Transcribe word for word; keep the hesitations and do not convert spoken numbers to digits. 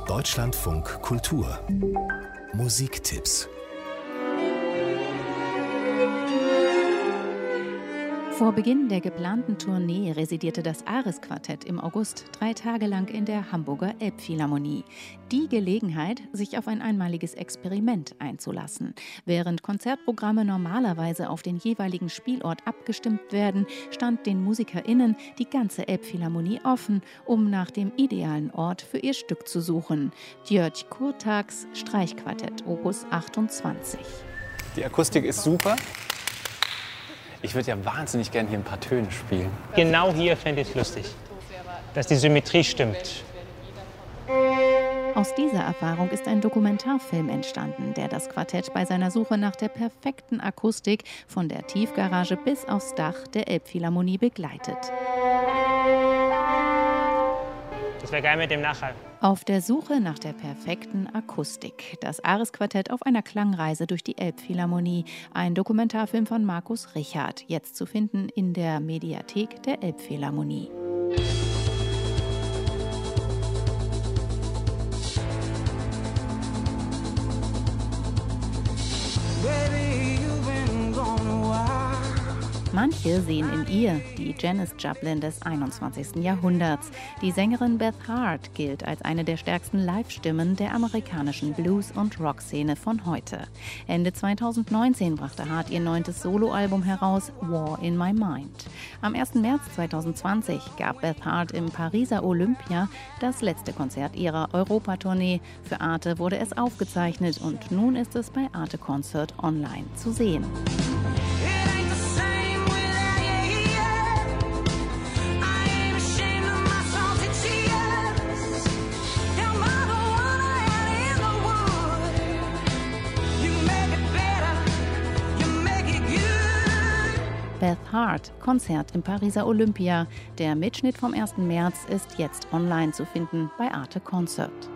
Deutschlandfunk Kultur Musiktipps. Vor Beginn der geplanten Tournee residierte das Ares-Quartett im August drei Tage lang in der Hamburger Elbphilharmonie. Die Gelegenheit, sich auf ein einmaliges Experiment einzulassen. Während Konzertprogramme normalerweise auf den jeweiligen Spielort abgestimmt werden, stand den MusikerInnen die ganze Elbphilharmonie offen, um nach dem idealen Ort für ihr Stück zu suchen. György Kurtágs Streichquartett Opus achtundzwanzig. Die Akustik ist super. Ich würde ja wahnsinnig gerne hier ein paar Töne spielen. Genau hier fände ich es lustig, dass die Symmetrie stimmt. Aus dieser Erfahrung ist ein Dokumentarfilm entstanden, der das Quartett bei seiner Suche nach der perfekten Akustik von der Tiefgarage bis aufs Dach der Elbphilharmonie begleitet. Das wäre geil mit dem Nachhall. Auf der Suche nach der perfekten Akustik. Das Ares-Quartett auf einer Klangreise durch die Elbphilharmonie. Ein Dokumentarfilm von Markus Richard. Jetzt zu finden in der Mediathek der Elbphilharmonie. Manche sehen in ihr die Janis Joplin des einundzwanzigsten Jahrhunderts. Die Sängerin Beth Hart gilt als eine der stärksten Live-Stimmen der amerikanischen Blues- und Rock-Szene von heute. Ende zweitausendneunzehn brachte Hart ihr neuntes Soloalbum heraus, War in My Mind. Am ersten März zweitausendzwanzig gab Beth Hart im Pariser Olympia das letzte Konzert ihrer Europatournee. Für Arte wurde es aufgezeichnet und nun ist es bei Arte Concert online zu sehen. Beth Hart, Konzert im Pariser Olympia. Der Mitschnitt vom ersten März ist jetzt online zu finden bei Arte Concert.